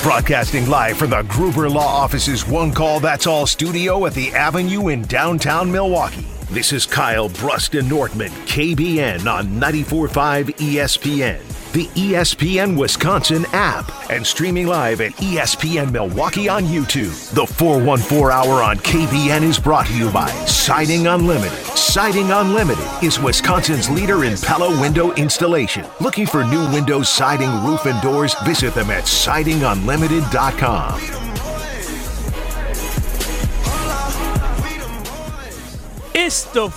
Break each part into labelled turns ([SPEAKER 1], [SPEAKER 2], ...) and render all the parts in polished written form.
[SPEAKER 1] Broadcasting live from the Gruber Law Office's One Call That's All studio at the Avenue in downtown Milwaukee. This is Kyle Bruston Nortman, KBN on 94.5 ESPN, the ESPN Wisconsin app, and streaming live at ESPN Milwaukee on YouTube. The 414 Hour on KBN is brought to you by Siding Unlimited. Siding Unlimited is Wisconsin's leader in Pella window installation. Looking for new windows, siding, roof, and doors? Visit them at sidingunlimited.com.
[SPEAKER 2] It's the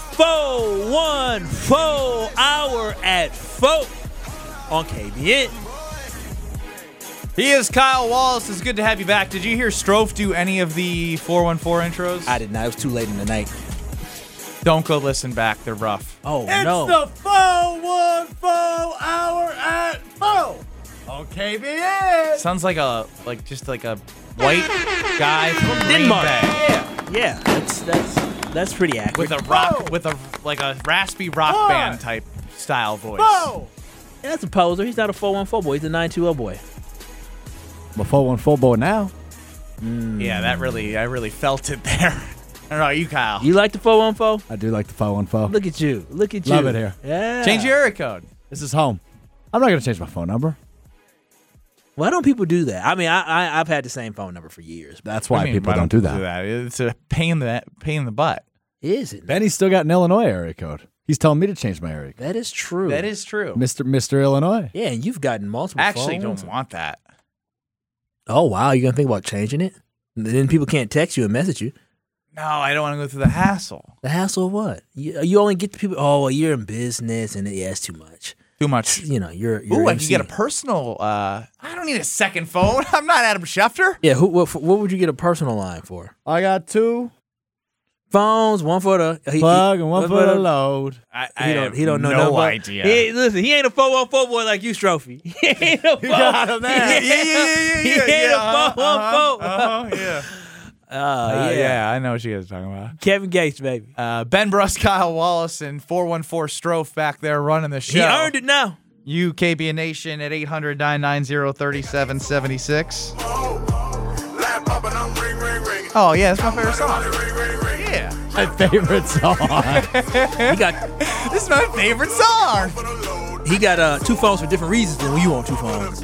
[SPEAKER 2] 414 Hour at 4 on KBN.
[SPEAKER 3] He is Kyle Wallace. It's good to have you back. Did you hear Strofe do any of the 414 intros?
[SPEAKER 2] I did not. It was too late in the night.
[SPEAKER 3] Don't go listen back. They're rough.
[SPEAKER 2] Oh,
[SPEAKER 4] It's
[SPEAKER 2] no.
[SPEAKER 4] the 414 Hour at 4 on KBN.
[SPEAKER 3] Sounds like just like a white guy from Green
[SPEAKER 2] Denmark.
[SPEAKER 3] Bay.
[SPEAKER 2] Yeah, that's pretty accurate.
[SPEAKER 3] With a raspy rock band type style voice.
[SPEAKER 4] Four.
[SPEAKER 2] Yeah, that's a poser. He's not a 414 boy. He's a 920 boy.
[SPEAKER 4] I'm a 414 boy now.
[SPEAKER 3] Yeah, I really felt it there. I don't know, you, Kyle.
[SPEAKER 2] You like the 414?
[SPEAKER 4] I do like the 414.
[SPEAKER 2] Look at you. Look at you.
[SPEAKER 4] Love it here.
[SPEAKER 2] Yeah.
[SPEAKER 3] Change your area code.
[SPEAKER 4] This is home. I'm not going to change my phone number.
[SPEAKER 2] Why don't people do that? I mean, I've had the same phone number for years.
[SPEAKER 4] That's why people don't do that.
[SPEAKER 3] It's a pain in the butt.
[SPEAKER 2] Is it?
[SPEAKER 4] Benny's still got an Illinois area code. He's telling me to change my area code.
[SPEAKER 2] That is true.
[SPEAKER 3] That is true.
[SPEAKER 4] Mr. Illinois.
[SPEAKER 2] Yeah, and you've gotten multiple
[SPEAKER 3] I actually
[SPEAKER 2] phones.
[SPEAKER 3] don't want that.
[SPEAKER 2] Oh, wow. You're going to think about changing it? Then people can't text you and message you.
[SPEAKER 3] No, I don't want to go through the hassle.
[SPEAKER 2] The hassle of what? You only get the people, oh, well, you're in business, and it's too much.
[SPEAKER 3] Too much.
[SPEAKER 2] You know, you're
[SPEAKER 3] Ooh, I can
[SPEAKER 2] MC.
[SPEAKER 3] get a personal. I don't need a second phone. I'm not Adam Schefter.
[SPEAKER 2] Yeah, what would you get a personal line for?
[SPEAKER 4] I got two
[SPEAKER 2] Phones, one for the
[SPEAKER 4] plug and one for the load.
[SPEAKER 2] He don't know
[SPEAKER 3] no
[SPEAKER 2] nobody.
[SPEAKER 3] idea.
[SPEAKER 2] Listen, he ain't a 414 boy like you, Strophy. He ain't a 414.
[SPEAKER 4] got him there.
[SPEAKER 2] He ain't a 414.
[SPEAKER 3] Yeah.
[SPEAKER 2] Yeah.
[SPEAKER 3] I know what you guys are talking about.
[SPEAKER 2] Kevin Gates, baby.
[SPEAKER 3] Ben Bruss, Kyle Wallace, and 414 Strofe back there running the show.
[SPEAKER 2] He earned it now.
[SPEAKER 3] You, KBN Nation, at 800-990-3776. Oh, yeah, that's my favorite song. Yeah.
[SPEAKER 4] My favorite song.
[SPEAKER 3] This is my favorite song.
[SPEAKER 2] He got two phones for different reasons than when you want two phones.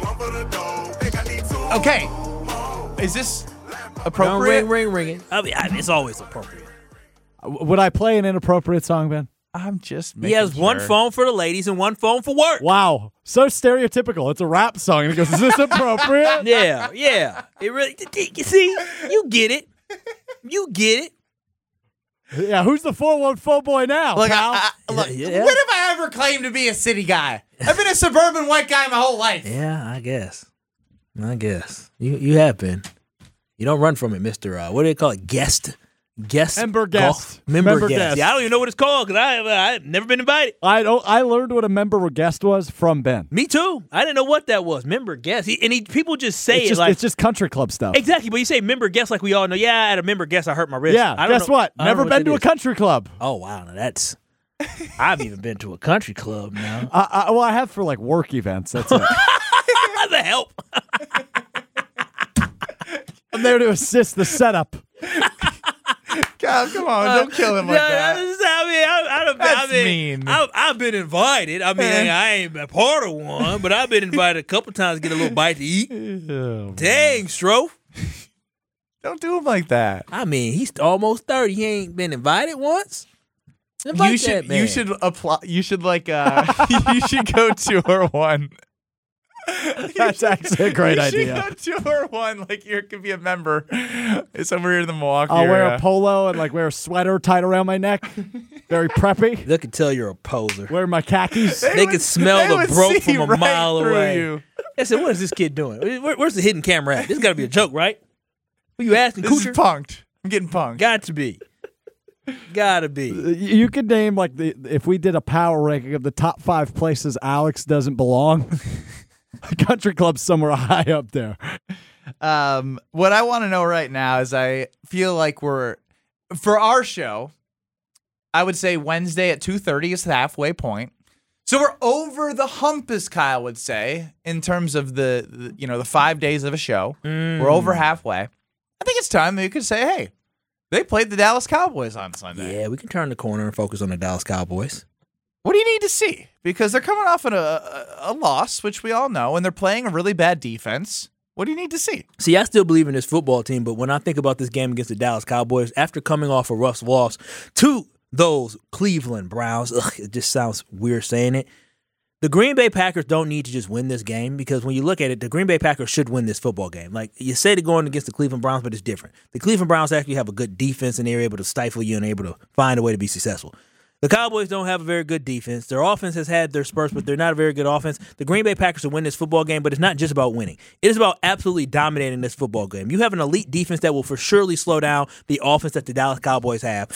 [SPEAKER 3] Okay. Is this
[SPEAKER 2] Don't
[SPEAKER 3] appropriate?
[SPEAKER 2] ring it. I mean, it's always appropriate.
[SPEAKER 4] Would I play an inappropriate song, Ben?
[SPEAKER 3] I'm just making
[SPEAKER 2] He has one
[SPEAKER 3] sure.
[SPEAKER 2] phone for the ladies and one phone for work.
[SPEAKER 4] Wow. So stereotypical. It's a rap song. And he goes, is this appropriate?
[SPEAKER 2] Yeah. It really. You see, you get it. You get it.
[SPEAKER 4] Yeah, who's the 414 boy now?
[SPEAKER 3] Look,
[SPEAKER 4] pal?
[SPEAKER 3] look,
[SPEAKER 2] Yeah.
[SPEAKER 3] when have I ever claimed to be a city guy? I've been a suburban white guy my whole life.
[SPEAKER 2] Yeah, I guess. You have been. You don't run from it, Mr. What do they call it? Guest.
[SPEAKER 4] Member
[SPEAKER 2] golf?
[SPEAKER 4] guest.
[SPEAKER 2] Member guest. Yeah, I don't even know what it's called because I've never been invited.
[SPEAKER 4] I learned what a member guest was from Ben.
[SPEAKER 2] Me too. I didn't know what that was. Member guest. People just say
[SPEAKER 4] It's just country club stuff.
[SPEAKER 2] Exactly, but you say member guest like we all know. Yeah, at a member guest, I hurt my wrist.
[SPEAKER 4] Yeah,
[SPEAKER 2] I don't
[SPEAKER 4] guess
[SPEAKER 2] know-
[SPEAKER 4] what?
[SPEAKER 2] I don't
[SPEAKER 4] Never
[SPEAKER 2] know
[SPEAKER 4] been
[SPEAKER 2] what
[SPEAKER 4] to
[SPEAKER 2] that
[SPEAKER 4] a
[SPEAKER 2] is.
[SPEAKER 4] country club.
[SPEAKER 2] Oh, wow. Now that's... I've even been to a country club now.
[SPEAKER 4] Well, I have for like work events. That's it.
[SPEAKER 2] The help.
[SPEAKER 4] I'm there to assist the setup.
[SPEAKER 3] God, come on, don't kill him like that.
[SPEAKER 2] That's
[SPEAKER 3] mean.
[SPEAKER 2] I've been invited. I mean, I ain't a part of one, but I've been invited a couple times to get a little bite to eat. Dang, Strofe.
[SPEAKER 3] Don't do him like that.
[SPEAKER 2] I mean, he's almost 30. He ain't been invited once. Invite
[SPEAKER 3] You
[SPEAKER 2] that man.
[SPEAKER 3] should apply. You should you should go tour one.
[SPEAKER 4] That's actually a great idea.
[SPEAKER 3] You should go tour one like you could be a member somewhere here in the Milwaukee
[SPEAKER 4] I'll wear
[SPEAKER 3] area.
[SPEAKER 4] a polo and like wear a sweater tied around my neck. Very preppy.
[SPEAKER 2] They could tell you're a poser.
[SPEAKER 4] Wear my khakis.
[SPEAKER 2] They could smell
[SPEAKER 3] they
[SPEAKER 2] the
[SPEAKER 3] would
[SPEAKER 2] broke
[SPEAKER 3] see
[SPEAKER 2] from a
[SPEAKER 3] right
[SPEAKER 2] mile
[SPEAKER 3] through
[SPEAKER 2] away.
[SPEAKER 3] you.
[SPEAKER 2] I said, what is this kid doing? Where's the hidden camera at? This got to be a joke, right? Who you asking,
[SPEAKER 3] This is
[SPEAKER 2] Coocher?
[SPEAKER 3] punked. I'm getting punked.
[SPEAKER 2] Got to be. Gotta be.
[SPEAKER 4] You could name like if we did a power ranking of the top 5 places Alex doesn't belong. A country club somewhere high up there.
[SPEAKER 3] What I want to know right now is I feel like for our show, I would say Wednesday at 2:30 is the halfway point. So we're over the hump, as Kyle would say, in terms of the 5 days of a show. We're over halfway. I think it's time that you could say, hey, they played the Dallas Cowboys on Sunday.
[SPEAKER 2] Yeah, we can turn the corner and focus on the Dallas Cowboys.
[SPEAKER 3] What do you need to see? Because they're coming off a loss, which we all know, and they're playing a really bad defense. What do you need to see?
[SPEAKER 2] See, I still believe in this football team, but when I think about this game against the Dallas Cowboys, after coming off a rough loss to those Cleveland Browns, it just sounds weird saying it. The Green Bay Packers don't need to just win this game because when you look at it, the Green Bay Packers should win this football game. Like, you say they're going against the Cleveland Browns, but it's different. The Cleveland Browns actually have a good defense, and they're able to stifle you and able to find a way to be successful. The Cowboys don't have a very good defense. Their offense has had their spurts, but they're not a very good offense. The Green Bay Packers will win this football game, but it's not just about winning. It is about absolutely dominating this football game. You have an elite defense that will for surely slow down the offense that the Dallas Cowboys have.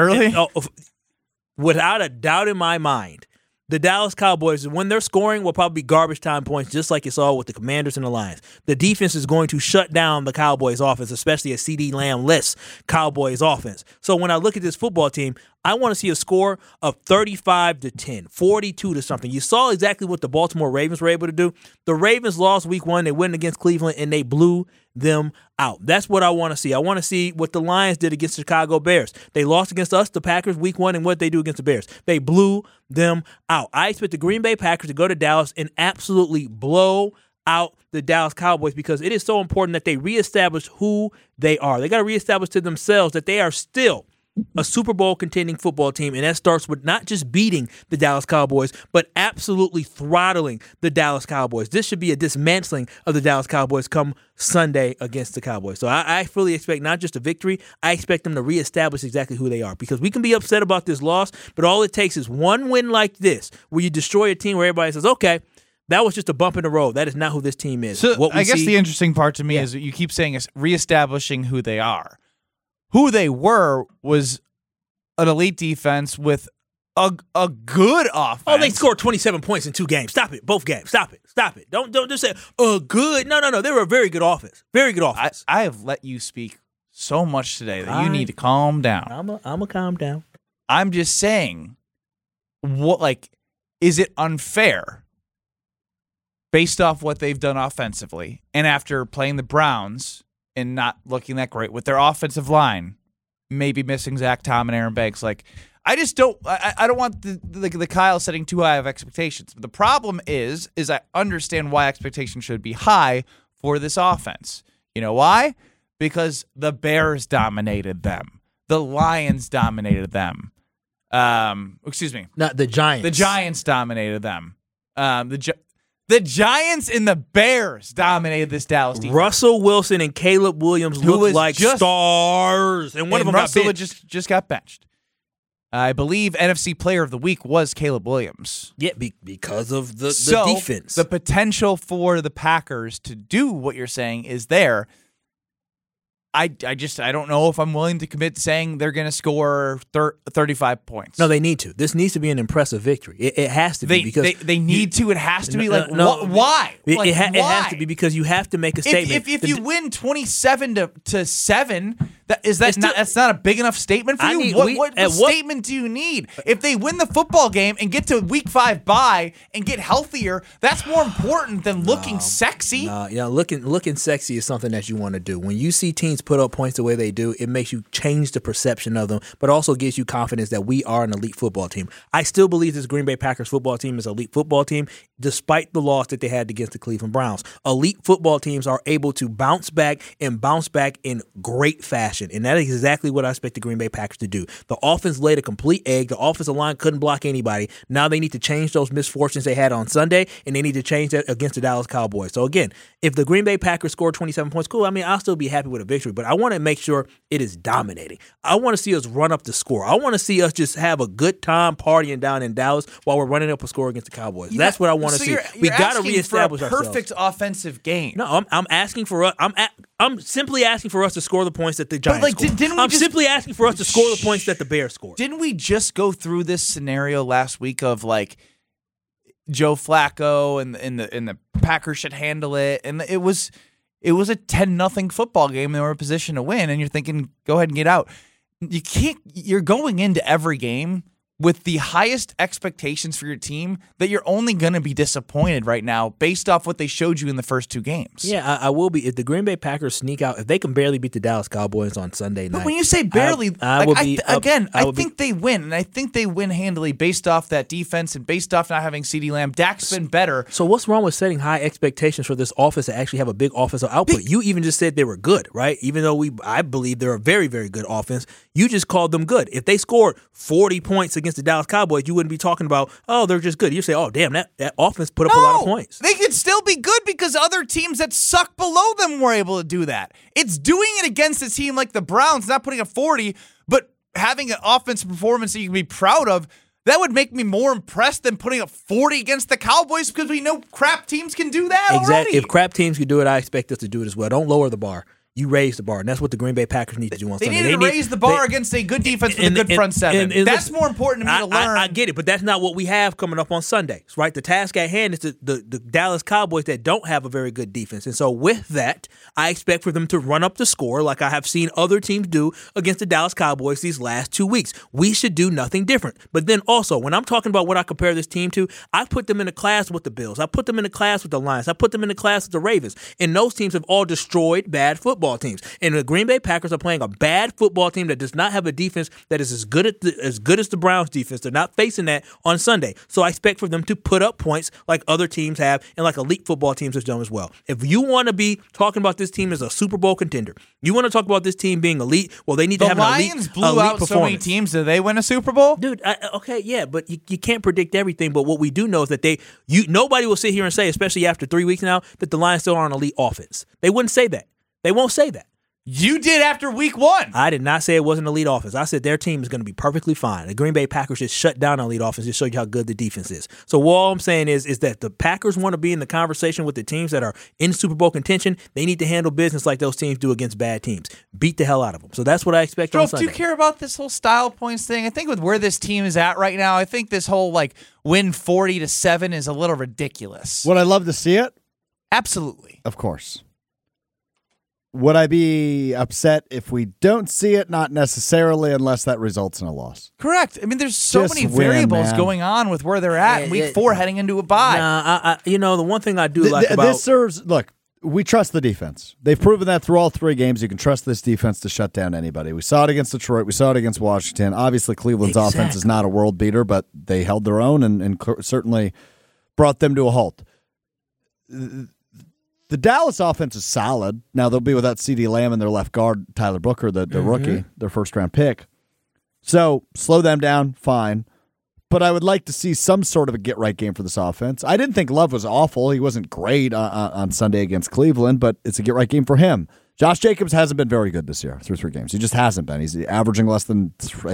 [SPEAKER 2] Without a doubt in my mind, the Dallas Cowboys, when they're scoring, will probably be garbage time points, just like you saw with the Commanders and the Lions. The defense is going to shut down the Cowboys' offense, especially a CeeDee Lamb-less Cowboys' offense. So when I look at this football team, I want to see a score of 35-10, 42-something. You saw exactly what the Baltimore Ravens were able to do. The Ravens lost week 1. They went against Cleveland, and they blew them out. That's what I want to see. I want to see what the Lions did against the Chicago Bears. They lost against us, the Packers, week 1, and what they do against the Bears. They blew them out. I expect the Green Bay Packers to go to Dallas and absolutely blow out the Dallas Cowboys because it is so important that they reestablish who they are. They got to reestablish to themselves that they are still a Super Bowl contending football team, and that starts with not just beating the Dallas Cowboys, but absolutely throttling the Dallas Cowboys. This should be a dismantling of the Dallas Cowboys come Sunday against the Cowboys. So I fully expect not just a victory, I expect them to reestablish exactly who they are because we can be upset about this loss, but all it takes is one win like this where you destroy a team where everybody says, okay, that was just a bump in the road. That is not who this team is.
[SPEAKER 3] So I guess the interesting part to me is that you keep saying is reestablishing who they are. Who they were was an elite defense with a good offense.
[SPEAKER 2] Oh, they scored 27 points in 2 games. Stop it. Both games. Stop it. Don't just say, good. No. They were a very good offense. Very good offense.
[SPEAKER 3] I have let you speak so much today that you need to calm down.
[SPEAKER 2] I'm going to calm down.
[SPEAKER 3] I'm just saying, is it unfair based off what they've done offensively and after playing the Browns and not looking that great with their offensive line, maybe missing Zach Tom and Aaron Banks. I just don't. I don't want the Kyle setting too high of expectations. But the problem is I understand why expectations should be high for this offense. You know why? Because the Bears dominated them. The Lions dominated them. Excuse me.
[SPEAKER 2] Not the Giants.
[SPEAKER 3] The Giants dominated them. The Giants and the Bears dominated this Dallas defense.
[SPEAKER 2] Russell Wilson and Caleb Williams look like stars, and one of them
[SPEAKER 3] Russell
[SPEAKER 2] got benched.
[SPEAKER 3] just got benched. I believe NFC Player of the Week was Caleb Williams.
[SPEAKER 2] Yeah, because of the defense.
[SPEAKER 3] The potential for the Packers to do what you're saying is there. I don't know if I'm willing to commit saying they're going to score 35 points.
[SPEAKER 2] No, they need to. This needs to be an impressive victory. It has to be because
[SPEAKER 3] they need to. It has to be why?
[SPEAKER 2] It has to be because you have to make a statement.
[SPEAKER 3] If you win 27-7, that's not a big enough statement for you. What statement do you need? If they win the football game and get to week 5 bye and get healthier, that's more important than looking sexy.
[SPEAKER 2] Looking sexy is something that you want to do. When you see teams put up points the way they do, it makes you change the perception of them, but also gives you confidence that we are an elite football team. I still believe this Green Bay Packers football team is an elite football team, despite the loss that they had against the Cleveland Browns. Elite football teams are able to bounce back in great fashion, and that is exactly what I expect the Green Bay Packers to do. The offense laid a complete egg. The offensive line couldn't block anybody. Now they need to change those misfortunes they had on Sunday, and they need to change that against the Dallas Cowboys. So again, if the Green Bay Packers score 27 points, cool. I'll still be happy with a victory, but I want to make sure it is dominating. I want to see us run up the score. I want to see us just have a good time partying down in Dallas while we're running up a score against the Cowboys. That's what I want to see.
[SPEAKER 3] We got to reestablish ourselves. Perfect offensive game.
[SPEAKER 2] No, I'm asking for us. I'm simply asking for us to score the points that the Giants scored. Simply asking for us to score the points that the Bears scored.
[SPEAKER 3] Didn't we just go through this scenario last week of Joe Flacco and the Packers should handle it, and it was a 10-0 football game, and they were in a position to win, and you're thinking, go ahead and get out. You can't. You're going into every game with the highest expectations for your team that you're only going to be disappointed right now based off what they showed you in the first two games.
[SPEAKER 2] Yeah, I will be. If the Green Bay Packers sneak out, if they can barely beat the Dallas Cowboys on Sunday night.
[SPEAKER 3] But when you say barely, I think they win, and I think they win handily based off that defense and based off not having CeeDee Lamb. Dak's been better.
[SPEAKER 2] So what's wrong with setting high expectations for this offense to actually have a big offensive output? You even just said they were good, right? Even though I believe they're a very, very good offense, you just called them good. If they scored 40 points against the Dallas Cowboys, you wouldn't be talking about, oh, they're just good. You say, oh, damn, that offense put up a lot of points.
[SPEAKER 3] They could still be good because other teams that suck below them were able to do that. It's doing it against a team like the Browns, not putting up 40, but having an offensive performance that you can be proud of. That would make me more impressed than putting up 40 against the Cowboys because we know crap teams can do that already.
[SPEAKER 2] If crap teams can do it, I expect us to do it as well. Don't lower the bar. You raise the bar, and that's what the Green Bay Packers need to do on Sunday.
[SPEAKER 3] They need to raise the bar against a good defense with a good front seven. That's more important to me to learn.
[SPEAKER 2] I get it, but that's not what we have coming up on Sundays, right? The task at hand is the Dallas Cowboys that don't have a very good defense. And so with that, I expect for them to run up the score like I have seen other teams do against the Dallas Cowboys these last 2 weeks. We should do nothing different. But then also, when I'm talking about what I compare this team to, I put them in a class with the Bills. I put them in a class with the Lions. I put them in a class with the Ravens. And those teams have all destroyed bad football teams. And the Green Bay Packers are playing a bad football team that does not have a defense that is as good as the Browns defense. They're not facing that on Sunday. So I expect for them to put up points like other teams have and like elite football teams have done as well. If you want to be talking about this team as a Super Bowl contender, you want to talk about this team being elite, well, they need to have an elite performance.
[SPEAKER 3] The Lions blew out so many teams. Did they win a Super Bowl?
[SPEAKER 2] Dude, okay, yeah, but you can't predict everything. But what we do know is that nobody will sit here and say, especially after 3 weeks now, that the Lions still aren't an elite offense. They wouldn't say that. They won't say that.
[SPEAKER 3] You did after week one.
[SPEAKER 2] I did not say it wasn't elite offense. I said their team is going to be perfectly fine. The Green Bay Packers just shut down elite offense to show you how good the defense is. So all I'm saying is that the Packers want to be in the conversation with the teams that are in Super Bowl contention. They need to handle business like those teams do against bad teams. Beat the hell out of them. So that's what I expect on Sunday.
[SPEAKER 3] Do you care about this whole style points thing? I think with where this team is at right now, I think this whole win 40-7 is a little ridiculous.
[SPEAKER 4] Would I love to see it?
[SPEAKER 3] Absolutely.
[SPEAKER 4] Of course. Would I be upset if we don't see it? Not necessarily, unless that results in a loss.
[SPEAKER 3] Correct. I mean, there's so many variables going on with where they're at in week 4 heading into a bye.
[SPEAKER 2] The one thing I do like about
[SPEAKER 4] this serves. Look, we trust the defense. They've proven that through all 3 games. You can trust this defense to shut down anybody. We saw it against Detroit. We saw it against Washington. Obviously, Cleveland's offense is not a world beater, but they held their own and certainly brought them to a halt. The Dallas offense is solid. Now, they'll be without CeeDee Lamb and their left guard, Tyler Booker, the rookie, their first-round pick. So, slow them down, fine. But I would like to see some sort of a get-right game for this offense. I didn't think Love was awful. He wasn't great on Sunday against Cleveland, but it's a get-right game for him. Josh Jacobs hasn't been very good this year through 3 games. He just hasn't been. He's averaging less than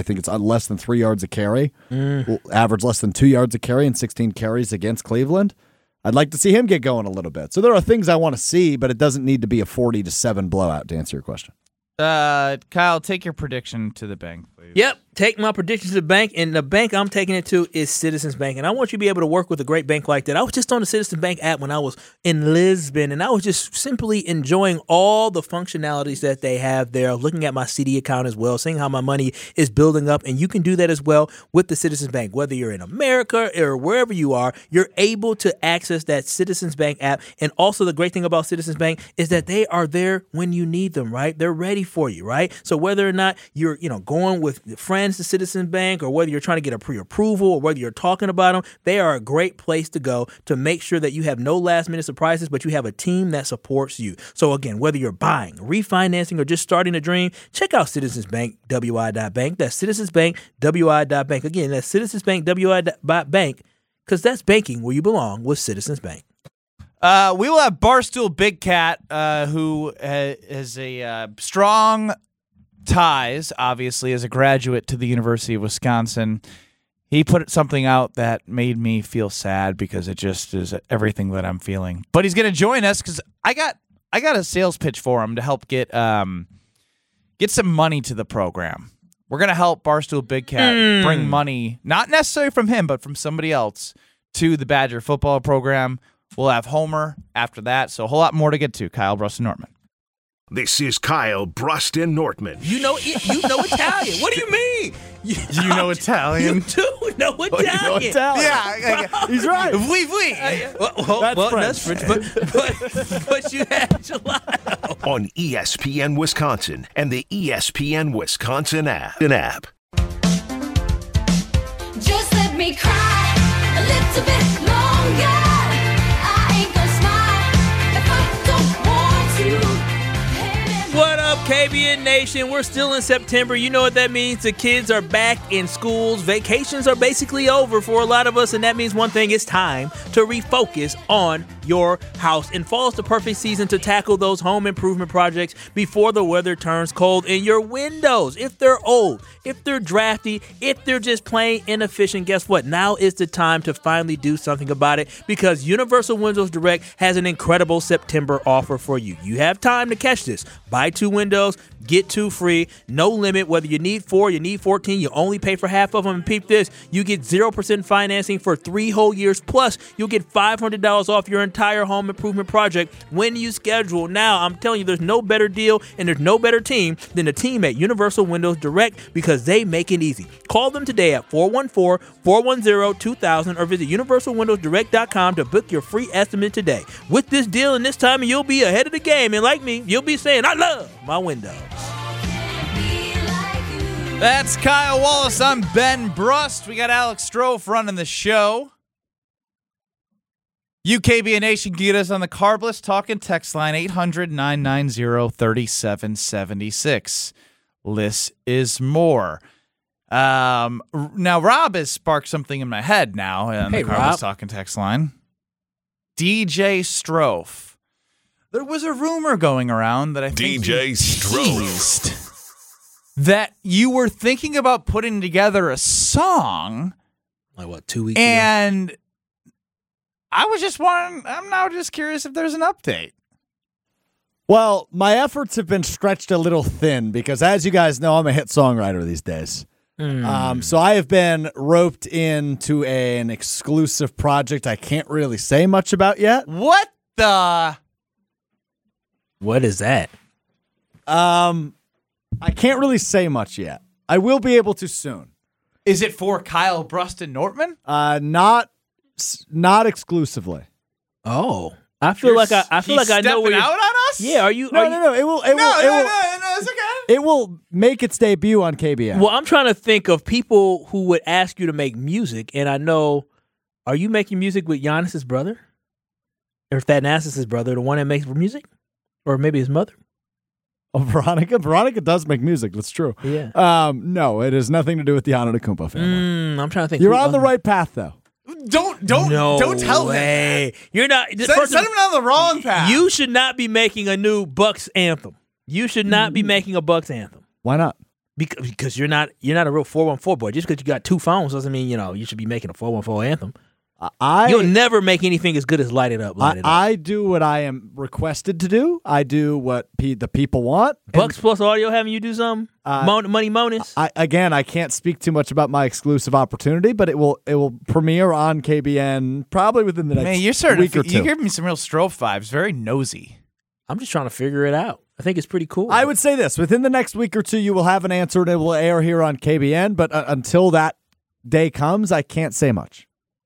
[SPEAKER 4] 3 yards a carry. Average less than 2 yards a carry and 16 carries against Cleveland. I'd like to see him get going a little bit. So there are things I want to see, but it doesn't need to be a 40-7 blowout to answer your question.
[SPEAKER 3] Kyle, take your prediction to the bank, please.
[SPEAKER 2] Yep, take my prediction to the bank, and the bank I'm taking it to is Citizens Bank, and I want you to be able to work with a great bank like that. I was just on the Citizens Bank app when I was in Lisbon, and I was just simply enjoying all the functionalities that they have there, looking at my CD account as well, seeing how my money is building up, and you can do that as well with the Citizens Bank. Whether you're in America or wherever you are, you're able to access that Citizens Bank app, and also the great thing about Citizens Bank is that they are there when you need them, right? They're ready for you, right? So whether or not you're going with friends to Citizens Bank, or whether you're trying to get a pre-approval, or whether you're talking about them, they are a great place to go to make sure that you have no last-minute surprises, but you have a team that supports you. So again, whether you're buying, refinancing, or just starting a dream, check out Citizens Bank, WI.bank. That's Citizens Bank, WI.bank. Again, that's Citizens Bank, WI.bank, because that's banking where you belong with Citizens Bank.
[SPEAKER 3] We will have Barstool Big Cat, who has a strong ties, obviously, as a graduate to the University of Wisconsin. He put something out that made me feel sad because it just is everything that I'm feeling. But he's going to join us because I got a sales pitch for him to help get some money to the program. We're going to help Barstool Big Cat bring money, not necessarily from him, but from somebody else, to the Badger football program. We'll have Homer after that, so a whole lot more to get to. Kyle Bruston Nortman.
[SPEAKER 1] This is Kyle Bruston Nortman.
[SPEAKER 2] You know Italian. What do you mean?
[SPEAKER 3] Do you know Italian?
[SPEAKER 2] You do know Italian.
[SPEAKER 4] You know Italian.
[SPEAKER 3] Yeah,
[SPEAKER 4] He's right.
[SPEAKER 3] Oui, oui.
[SPEAKER 2] That's French. But you had gelato.
[SPEAKER 1] On ESPN Wisconsin and the ESPN Wisconsin app.
[SPEAKER 5] Just let me cry a little bit longer. I ain't gonna smile if I don't want to.
[SPEAKER 2] What up, KBN Nation? We're still in September. You know what that means. The kids are back in schools. Vacations are basically over for a lot of us, and that means one thing. It's time to refocus on your house. And fall is the perfect season to tackle those home improvement projects before the weather turns cold in your windows. If they're old, if they're drafty, if they're just plain inefficient, guess what? Now is the time to finally do something about it, because Universal Windows Direct has an incredible September offer for you. You have time to catch this. Buy 2 windows, get 2 free, no limit. Whether you need 4, you need 14, you only pay for half of them. And peep this, you get 0% financing for 3 whole years. Plus, you'll get $500 off your entire home improvement project when you schedule. Now, I'm telling you, there's no better deal and there's no better team than the team at Universal Windows Direct, because they make it easy. Call them today at 414-410-2000 or visit universalwindowsdirect.com to book your free estimate today. With this deal and this time, you'll be ahead of the game. And like me, you'll be saying, I love my windows.
[SPEAKER 3] That's Kyle Wallace. I'm Ben Brust. We got Alex Strofe running the show. UKBN Nation can get us on the Carbless Talking text line 800-990-3776. Less is more. Now, Rob has sparked something in my head now on the Carbless Talking text line. DJ Strofe. There was a rumor going around that I think
[SPEAKER 1] DJ Strofe.
[SPEAKER 3] that you were thinking about putting together a song.
[SPEAKER 2] Like what, 2 weeks ago?
[SPEAKER 3] And I was just wondering, I'm now just curious if there's an update.
[SPEAKER 4] Well, my efforts have been stretched a little thin because, as you guys know, I'm a hit songwriter these days. So I have been roped into an exclusive project I can't really say much about yet.
[SPEAKER 3] What the?
[SPEAKER 2] What is that?
[SPEAKER 4] I can't really say much yet. I will be able to soon.
[SPEAKER 3] Is it for Kyle Bruston Nortman?
[SPEAKER 4] Not exclusively.
[SPEAKER 2] Oh, I feel like I know where you're
[SPEAKER 3] out on us.
[SPEAKER 2] Yeah, are you?
[SPEAKER 4] No.
[SPEAKER 3] No, it's okay.
[SPEAKER 4] It will make its debut on KBN.
[SPEAKER 2] Well, I'm trying to think of people who would ask you to make music, and I know. Are you making music with Giannis's brother, or Thanasis' brother, the one that makes music, or maybe his mother?
[SPEAKER 4] Oh, Veronica? Veronica does make music. That's true.
[SPEAKER 2] Yeah.
[SPEAKER 4] No, it has nothing to do with the Antetokounmpo family.
[SPEAKER 2] I'm trying to think.
[SPEAKER 4] You're on the right path, though.
[SPEAKER 3] Don't tell him that.
[SPEAKER 2] You're not.
[SPEAKER 3] Send him on the wrong path.
[SPEAKER 2] You should not be making a new Bucks anthem. You should not be making a Bucks anthem.
[SPEAKER 4] Why not?
[SPEAKER 2] Because you're not a real 414 boy. Just because you got 2 phones doesn't mean you should be making a 414 anthem. You'll never make anything as good as Light It Up.
[SPEAKER 4] I do what I am requested to do. I do what the people want.
[SPEAKER 2] Bucks Plus Audio having you do something? Money Monis?
[SPEAKER 4] I can't speak too much about my exclusive opportunity, but it will premiere on KBN probably within the next week or two.
[SPEAKER 3] You give me some real Strofe vibes. Very nosy.
[SPEAKER 2] I'm just trying to figure it out. I think it's pretty cool.
[SPEAKER 4] I would say this. Within the next week or two, you will have an answer and it will air here on KBN, but until that day comes, I can't say much.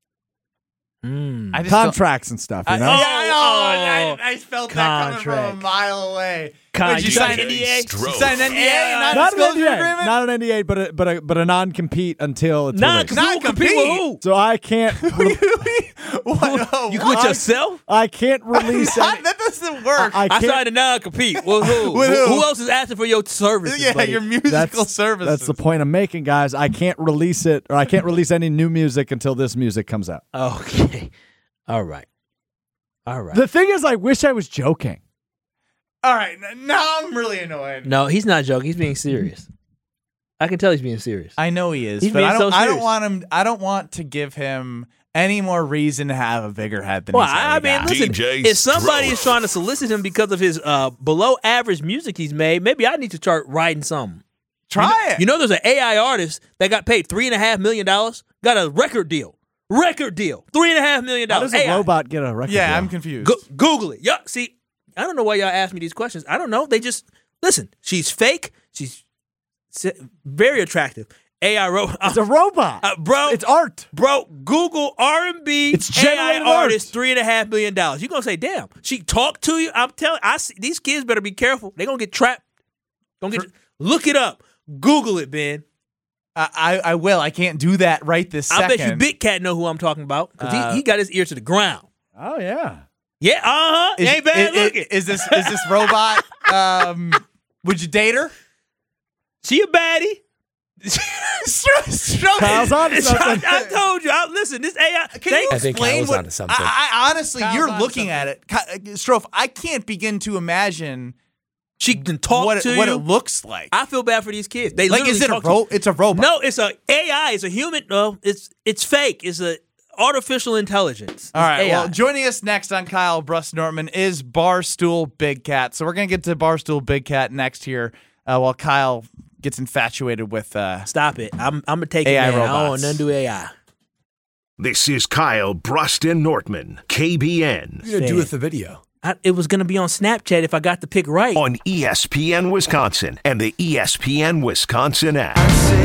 [SPEAKER 4] Contracts and stuff, you know?
[SPEAKER 3] I felt that coming from a mile away.
[SPEAKER 2] You
[SPEAKER 3] signed an NDA? You signed an NDA? Not an NDA.
[SPEAKER 4] Not an NDA, but a non-compete until it's released.
[SPEAKER 2] Non-compete with who?
[SPEAKER 4] So I can't.
[SPEAKER 3] What?
[SPEAKER 2] You with yourself?
[SPEAKER 4] I can't release.
[SPEAKER 3] That doesn't work.
[SPEAKER 2] I signed a non-compete. With who? Who else is asking for your services?
[SPEAKER 3] Yeah,
[SPEAKER 2] buddy?
[SPEAKER 3] your musical services.
[SPEAKER 4] That's the point I'm making, guys. I can't release it, or I can't release any new music until this music comes out.
[SPEAKER 2] Okay. All right.
[SPEAKER 4] The thing is, I wish I was joking.
[SPEAKER 3] All right. Now I'm really annoyed.
[SPEAKER 2] No, he's not joking. He's being serious. I can tell he's being serious.
[SPEAKER 3] I know he is,
[SPEAKER 2] He's
[SPEAKER 3] but
[SPEAKER 2] being
[SPEAKER 3] I
[SPEAKER 2] so
[SPEAKER 3] don't
[SPEAKER 2] serious.
[SPEAKER 3] want him. I don't want to give him any more reason to have a bigger head than
[SPEAKER 2] Well,
[SPEAKER 3] he's already got.
[SPEAKER 2] listen,
[SPEAKER 1] DJ
[SPEAKER 2] if somebody
[SPEAKER 1] Strofe.
[SPEAKER 2] is trying to solicit him because of his below average music he's made, maybe I need to start writing something.
[SPEAKER 3] Try it.
[SPEAKER 2] You know, there's an AI artist that got paid $3.5 million, got a record deal. $3.5 million.
[SPEAKER 4] How does a robot get a record deal?
[SPEAKER 3] I'm confused.
[SPEAKER 2] Google it. Yeah, see, I don't know why y'all ask me these questions. I don't know. They just, listen, she's fake. She's very attractive. AI robot.
[SPEAKER 4] It's a robot.
[SPEAKER 2] Bro.
[SPEAKER 4] It's art.
[SPEAKER 2] Bro, Google R&B
[SPEAKER 4] It's
[SPEAKER 2] AI
[SPEAKER 4] generated art.
[SPEAKER 2] artist, $3.5 million. You're going to say, damn, she talked to you? I'm telling these kids better be careful. They're going to get trapped. Look it up. Google it, Ben.
[SPEAKER 3] I will. I can't do that right this second.
[SPEAKER 2] I bet you Big Cat know who I'm talking about because he got his ear to the ground.
[SPEAKER 4] Oh, yeah.
[SPEAKER 2] Yeah, ain't bad looking.
[SPEAKER 3] Is this robot? Would you date her?
[SPEAKER 2] She a baddie.
[SPEAKER 4] Kyle's on to something.
[SPEAKER 2] I told you. Listen, this AI.
[SPEAKER 3] Can you
[SPEAKER 6] I think
[SPEAKER 3] explain
[SPEAKER 6] Kyle's
[SPEAKER 3] what?
[SPEAKER 6] onto something.
[SPEAKER 3] I honestly,
[SPEAKER 4] Kyle's
[SPEAKER 3] you're
[SPEAKER 4] onto
[SPEAKER 3] looking at it, Strofe. I can't begin to imagine
[SPEAKER 2] She can talk
[SPEAKER 3] what
[SPEAKER 2] to
[SPEAKER 3] it
[SPEAKER 2] you.
[SPEAKER 3] looks like.
[SPEAKER 2] I feel bad for these kids. They
[SPEAKER 3] Like,
[SPEAKER 2] literally
[SPEAKER 3] is it
[SPEAKER 2] talk to you.
[SPEAKER 3] It's a robot.
[SPEAKER 2] No, it's a AI. It's a human. No, it's fake. It's a artificial intelligence.
[SPEAKER 3] All right.
[SPEAKER 2] It's AI.
[SPEAKER 3] Well, joining us next on Kyle Brust-Nortman is Barstool Big Cat. So we're gonna get to Barstool Big Cat next here, while Kyle gets infatuated with.
[SPEAKER 2] Stop it. I'm gonna take
[SPEAKER 3] AI
[SPEAKER 2] it. Man. I
[SPEAKER 3] robots.
[SPEAKER 2] don't want nothing to do with AI.
[SPEAKER 1] This is Kyle Brust-Nortman, KBN,
[SPEAKER 6] What are you going to do with the video?
[SPEAKER 2] It was gonna be on Snapchat if I got the pick right.
[SPEAKER 1] on ESPN Wisconsin and the ESPN Wisconsin app.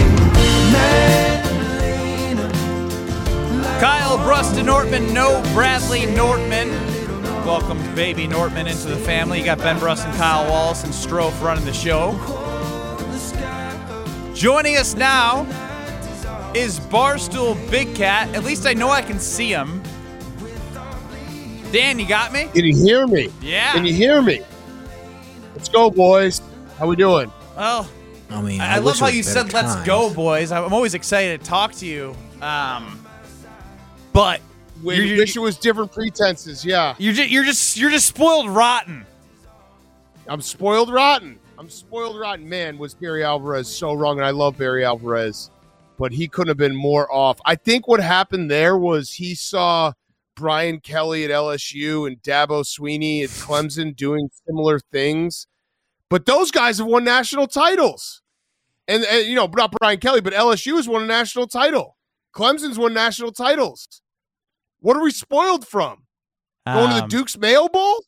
[SPEAKER 3] Kyle Brust-Nortman, no Bradley Nortman. Welcomed baby Nortman into the family. You got Ben Brust and Kyle Wallace and Strofe running the show. Joining us now is Barstool Big Cat. At least I know I can see him. Dan, you got me?
[SPEAKER 7] Can you hear me?
[SPEAKER 3] Yeah.
[SPEAKER 7] Can you hear me? Let's go, boys. How we doing?
[SPEAKER 3] Well,
[SPEAKER 2] I mean,
[SPEAKER 3] I love
[SPEAKER 2] wish it
[SPEAKER 3] how
[SPEAKER 2] was
[SPEAKER 3] you
[SPEAKER 2] better
[SPEAKER 3] said "Let's
[SPEAKER 2] times.
[SPEAKER 3] go, boys." I'm always excited to talk to you. But
[SPEAKER 7] We wish it was different pretenses. Yeah,
[SPEAKER 3] you're just spoiled rotten.
[SPEAKER 7] I'm spoiled rotten. Man, was Barry Alvarez so wrong, and I love Barry Alvarez, but he couldn't have been more off. I think what happened there was he saw Brian Kelly at LSU and Dabo Sweeney at Clemson doing similar things, but those guys have won national titles, and not Brian Kelly, but LSU has won a national title. Clemson's won national titles. What are we spoiled from? Going to the Duke's Mayo Bowl?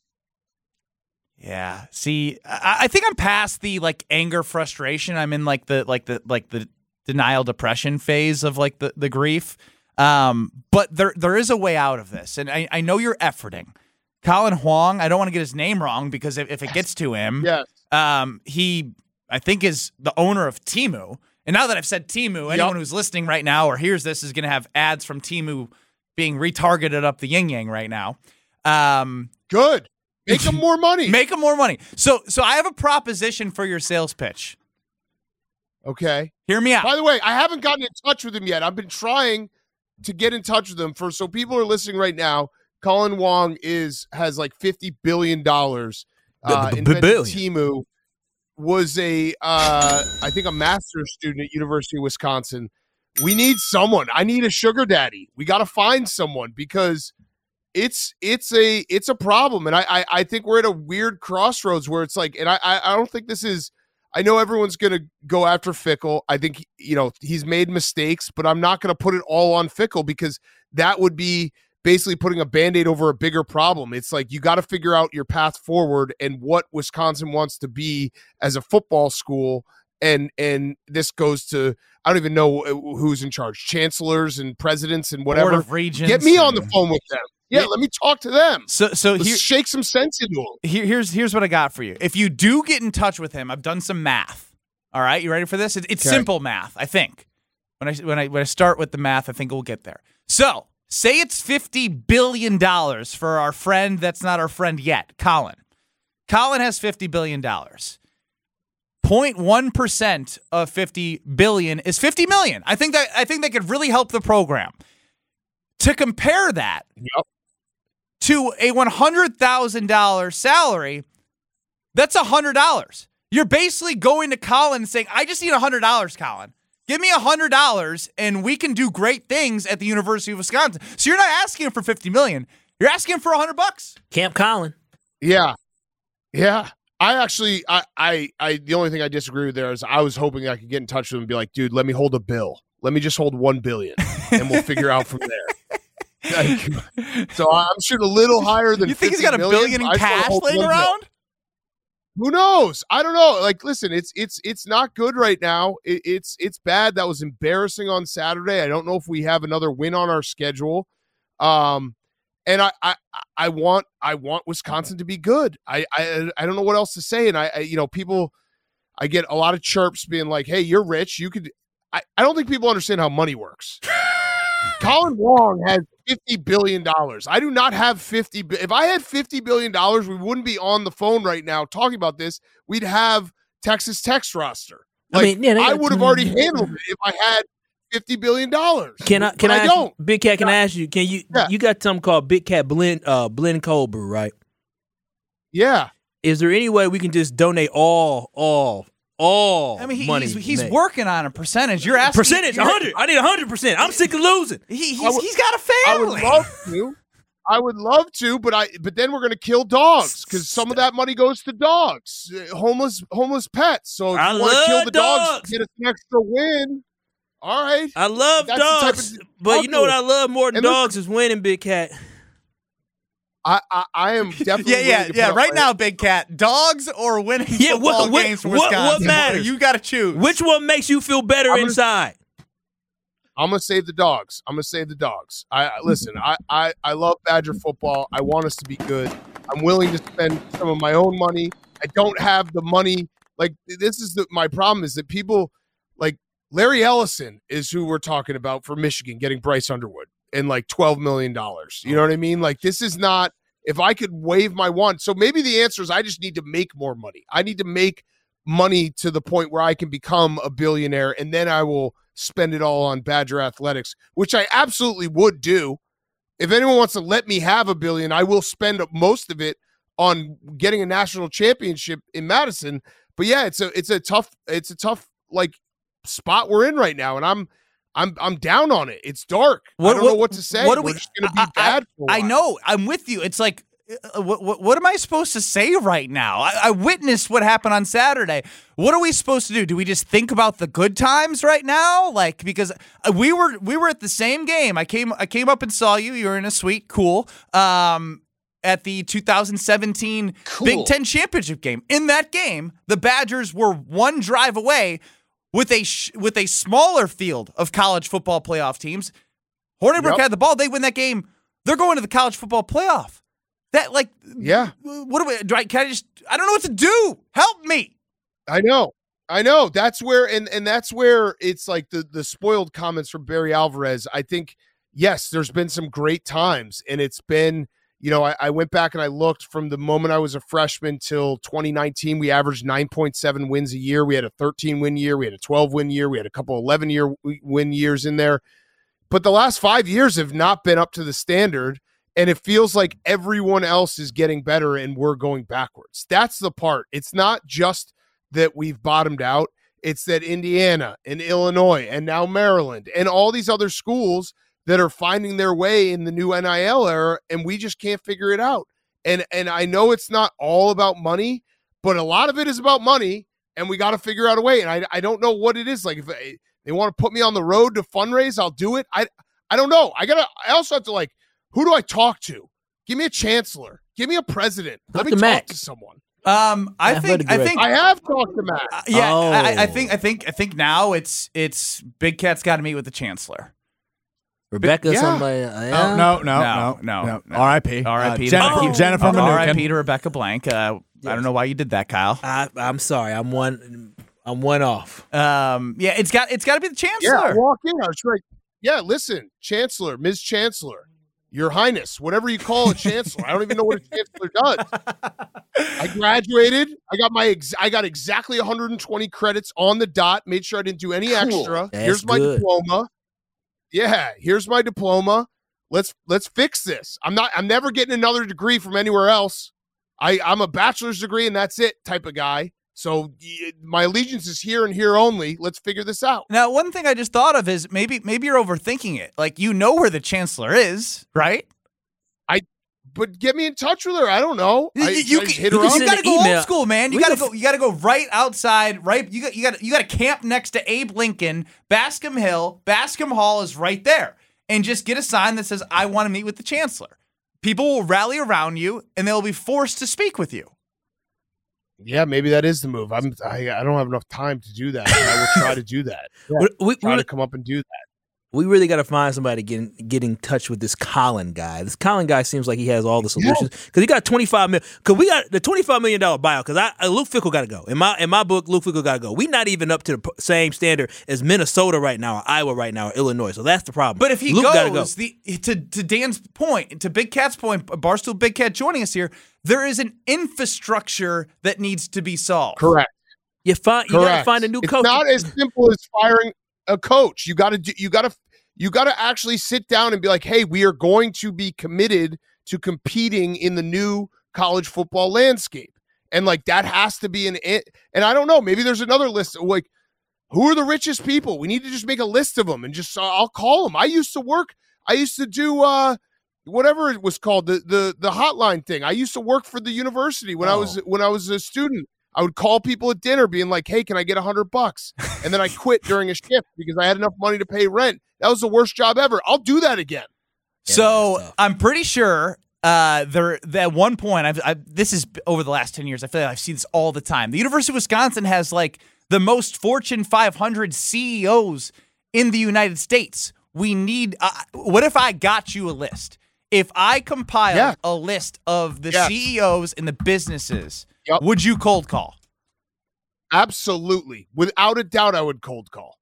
[SPEAKER 3] Yeah. See, I think I'm past the anger, frustration. I'm in the denial, depression phase of the grief. But there is a way out of this, and I know you're efforting. Colin Huang. I don't want to get his name wrong because if it gets to him,
[SPEAKER 7] Yes.
[SPEAKER 3] he I think is the owner of Temu. And now that I've said Temu, anyone who's listening right now or hears this is going to have ads from Temu being retargeted up the yin yang right now.
[SPEAKER 7] Good. Make them more money.
[SPEAKER 3] Make them more money. So I have a proposition for your sales pitch.
[SPEAKER 7] Okay.
[SPEAKER 3] Hear me out.
[SPEAKER 7] By the way, I haven't gotten in touch with him yet. I've been trying to get in touch with him so people are listening right now. Colin Wong has like $50 billion. Invented Temu, was I think a master's student at University of Wisconsin. We need someone. I need a sugar daddy. We got to find someone because it's a problem. And I think we're at a weird crossroads where it's like, and I don't think this is, I know everyone's going to go after Fickell. I think, he's made mistakes, but I'm not going to put it all on Fickell because that would be basically putting a Band-Aid over a bigger problem. It's like you got to figure out your path forward and what Wisconsin wants to be as a football school. And this goes to, I don't even know who's in charge, chancellors and presidents and whatever.
[SPEAKER 3] Board of Regents.
[SPEAKER 7] Get me on the phone with them. Yeah, let me talk to them.
[SPEAKER 3] So
[SPEAKER 7] Let's shake some sense into them.
[SPEAKER 3] Here's what I got for you. If you do get in touch with him, I've done some math. All right, you ready for this? It's simple math, I think. When I start with the math, I think we'll get there. So say it's $50 billion for our friend that's not our friend yet, Colin. Colin has $50 billion. 0.1% of $50 billion is $50 million. I think that could really help the program. To compare that to a $100,000 salary, that's $100. You're basically going to Colin and saying, I just need $100, Colin. Give me $100 and we can do great things at the University of Wisconsin. So you're not asking for $50 million. You're asking for $100.
[SPEAKER 2] Camp Colin.
[SPEAKER 7] Yeah. Yeah. I actually, I the only thing I disagree with there is I was hoping I could get in touch with him and be like, dude, let me hold a bill. Let me just hold $1 billion and we'll figure out from there. So I'm shooting a little higher than
[SPEAKER 3] You think he's
[SPEAKER 7] $50
[SPEAKER 3] got $1
[SPEAKER 7] million,
[SPEAKER 3] billion in
[SPEAKER 7] I just wanna
[SPEAKER 3] cash
[SPEAKER 7] hold
[SPEAKER 3] laying
[SPEAKER 7] $1 billion.
[SPEAKER 3] around?
[SPEAKER 7] Who knows? I don't know. Like, listen, it's not good right now. It's bad. That was embarrassing on Saturday. I don't know if we have another win on our schedule. And I want Wisconsin to be good. I don't know what else to say. And people, I get a lot of chirps being like, "Hey, you're rich. You could." I don't think people understand how money works. Colin Wong has $50 billion. I do not have if I had $50 billion, we wouldn't be on the phone right now talking about this. We'd have Texas Tech's roster. Like, I would have already handled it if I had $50 billion.
[SPEAKER 2] I don't. Big Cat, can I ask you, you got something called Big Cat blend cold brew, right?
[SPEAKER 7] Yeah.
[SPEAKER 2] Is there any way we can just donate all
[SPEAKER 3] I mean,
[SPEAKER 2] money?
[SPEAKER 3] He's working on a percentage. You're asking
[SPEAKER 2] percentage 100. I need 100%. I'm sick of losing.
[SPEAKER 3] He's got a family.
[SPEAKER 7] I would love to, but then we're gonna kill dogs because some of that money goes to dogs, homeless pets. So if you want to kill the dogs, get us an extra win. All right.
[SPEAKER 2] I love dogs, but you know what I love more than dogs is winning, Big Cat.
[SPEAKER 7] I am definitely
[SPEAKER 3] yeah. Right now, Big Cat, dogs or winning football games for Wisconsin.
[SPEAKER 2] What matters?
[SPEAKER 3] You got to choose.
[SPEAKER 2] Which one makes you feel better inside?
[SPEAKER 7] I'm gonna save the dogs. Listen. I love Badger football. I want us to be good. I'm willing to spend some of my own money. I don't have the money. Like, this is my problem is that people like Larry Ellison is who we're talking about for Michigan getting Bryce Underwood. And like $12 million. You know what I mean? Like, this is not, if I could wave my wand. So maybe the answer is I just need to make more money. I need to make money to the point where I can become a billionaire, and then I will spend it all on Badger athletics, which I absolutely would do. If anyone wants to let me have $1 billion, I will spend most of it on getting a national championship in Madison. But yeah, it's a tough like spot we're in right now. And I'm down on it. It's dark. I don't know what to say. We're just going to be bad for a while.
[SPEAKER 3] I know. I'm with you. It's like, what am I supposed to say right now? I witnessed what happened on Saturday. What are we supposed to do? Do we just think about the good times right now? Like, because we were at the same game. I came up and saw you. You were in a suite. Cool. At the 2017 Big Ten championship game. In that game, the Badgers were one drive away with a smaller field of college football playoff teams. Hornibrook had the ball. They win that game. They're going to the college football playoff. That, like,
[SPEAKER 7] yeah.
[SPEAKER 3] What do we? I don't know what to do. Help me.
[SPEAKER 7] I know. That's where, and that's where it's like the spoiled comments from Barry Alvarez. I think, yes, there's been some great times, and it's been, I went back and I looked from the moment I was a freshman till 2019. We averaged 9.7 wins a year. We had a 13-win year. We had a 12-win year. We had a couple 11-win years in there. But the last 5 years have not been up to the standard, and it feels like everyone else is getting better and we're going backwards. That's the part. It's not just that we've bottomed out. It's that Indiana and Illinois and now Maryland and all these other schools that are finding their way in the new NIL era, and we just can't figure it out. And I know it's not all about money, but a lot of it is about money, and we got to figure out a way. And I don't know what it is. Like, if they want to put me on the road to fundraise, I'll do it. I don't know. I also have to, like, who do I talk to? Give me a chancellor. Give me a president. Let me talk to someone.
[SPEAKER 3] I think
[SPEAKER 7] I have talked to Matt.
[SPEAKER 3] I think now it's Big Cat's got to meet with the chancellor.
[SPEAKER 2] Rebecca, somebody.
[SPEAKER 3] No.
[SPEAKER 4] R.I.P. Jennifer Mnuchin.
[SPEAKER 3] R.I.P. to Rebecca Blank. I don't know why you did that, Kyle.
[SPEAKER 2] I'm sorry. I'm one off.
[SPEAKER 3] It's got to be the chancellor.
[SPEAKER 7] Yeah, I walk in. I was like, yeah, listen, Chancellor, Ms. Chancellor, Your Highness, whatever you call a chancellor. I don't even know what a chancellor does. I graduated. I got exactly 120 credits on the dot. Made sure I didn't do any extra. Here's my diploma. Yeah, here's my diploma. Let's fix this. I'm never getting another degree from anywhere else. I'm a bachelor's degree and that's it type of guy. So my allegiance is here and here only. Let's figure this out.
[SPEAKER 3] Now, one thing I just thought of is maybe you're overthinking it. Like, where the chancellor is, right?
[SPEAKER 7] But get me in touch with her. I don't know.
[SPEAKER 3] You got to go old school, man. You got to go right outside. Right, you got to camp next to Abe Lincoln, Bascom Hill. Bascom Hall is right there, and just get a sign that says, "I want to meet with the chancellor." People will rally around you, and they'll be forced to speak with you.
[SPEAKER 7] Yeah, maybe that is the move. I don't have enough time to do that. I will try to do that.
[SPEAKER 2] We
[SPEAKER 7] Try to come up and do that.
[SPEAKER 2] We really got to find somebody to get in touch with this Colin guy. This Colin guy seems like he has all the solutions because he got $25 million. Because we got the $25 million buyout. Because Luke Fickell got to go. In my book, Luke Fickell got to go. We're not even up to the same standard as Minnesota right now, or Iowa right now, or Illinois. So that's the problem.
[SPEAKER 3] But if he
[SPEAKER 2] Luke
[SPEAKER 3] goes, to Dan's point, to Big Cat's point, Barstool Big Cat joining us here, there is an infrastructure that needs to be solved.
[SPEAKER 7] Correct.
[SPEAKER 2] You got to find a new coach.
[SPEAKER 7] It's not as simple as firing a coach. You got to actually sit down and be like, hey, we are going to be committed to competing in the new college football landscape. And like that has to be and I don't know, maybe there's another list of like, who are the richest people? We need to just make a list of them and just I'll call them. I used to do whatever it was called, the hotline thing. I used to work for the university when I was a student. I would call people at dinner being like, hey, can I get $100? And then I quit during a shift because I had enough money to pay rent. That was the worst job ever. I'll do that again.
[SPEAKER 3] So I'm pretty sure at one point, this is over the last 10 years, I feel like I've seen this all the time. The University of Wisconsin has like the most Fortune 500 CEOs in the United States. We need, what if I got you a list? If I compiled a list of the CEOs and the businesses, would you cold call?
[SPEAKER 7] Absolutely. Without a doubt, I would cold call.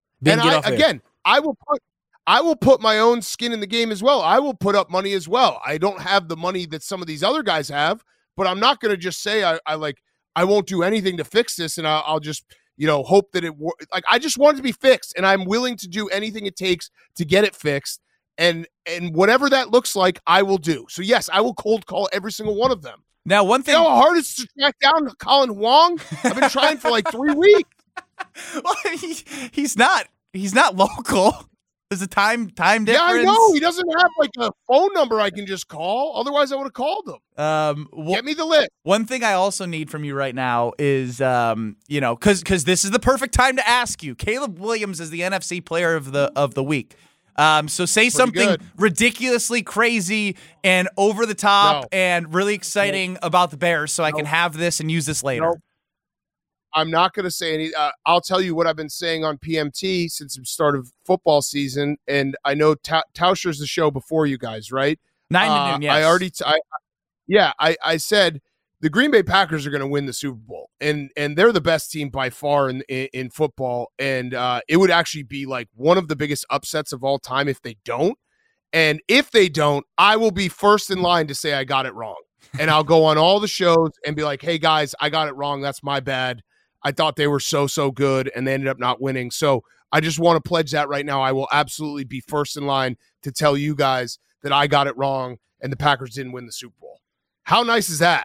[SPEAKER 7] I will put my own skin in the game as well. I will put up money as well. I don't have the money that some of these other guys have, but I'm not going to just say I won't do anything to fix this, and I'll just hope that I just want it to be fixed, and I'm willing to do anything it takes to get it fixed, and whatever that looks like, I will do. So yes, I will cold call every single one of them.
[SPEAKER 3] Now, one thing,
[SPEAKER 7] you know how hard it is to track down Colin Wong? I've been trying for like 3 weeks.
[SPEAKER 3] Well, he's not local. There's a time difference.
[SPEAKER 7] Yeah, I know. He doesn't have like a phone number I can just call. Otherwise, I would have called him. Get me the list. One
[SPEAKER 3] thing I also need from you right now is, because this is the perfect time to ask you. Caleb Williams is the NFC Player of the Week. So say something ridiculously crazy and over the top and really exciting about the Bears, so I can have this and use this later.
[SPEAKER 7] I'm not going to say any. I'll tell you what I've been saying on PMT since the start of football season, and I know Tauscher's the show before you guys, right?
[SPEAKER 3] 9 to noon, yes.
[SPEAKER 7] I said the Green Bay Packers are going to win the Super Bowl, and they're the best team by far in football, and it would actually be like one of the biggest upsets of all time if they don't. And if they don't, I will be first in line to say I got it wrong, and I'll go on all the shows and be like, "Hey guys, I got it wrong. That's my bad. I thought they were so good, and they ended up not winning." So I just want to pledge that right now. I will absolutely be first in line to tell you guys that I got it wrong and the Packers didn't win the Super Bowl. How nice is that?